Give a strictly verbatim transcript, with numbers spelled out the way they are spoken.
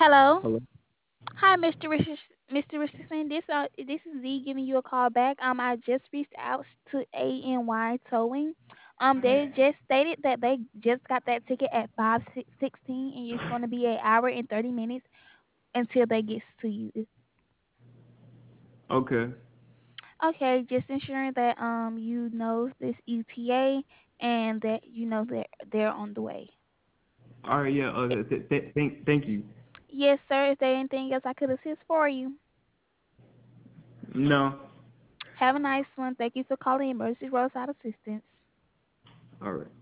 Hello. Hello. Hi, mister Rich- mister Richardson. This uh, this is Z giving you a call back. Um, I just reached out to A N Y Towing. Um, they just stated that they just got that ticket at five sixteen, and it's going to be an hour and thirty minutes until they get to you. Okay. Okay, just ensuring that um you know this E T A and that you know that they're on the way. All right. Yeah. Uh, th- th- thank thank you. Yes, sir. Is there anything else I could assist for you? No. Have a nice one. Thank you for calling Emergency Roadside Assistance. All right.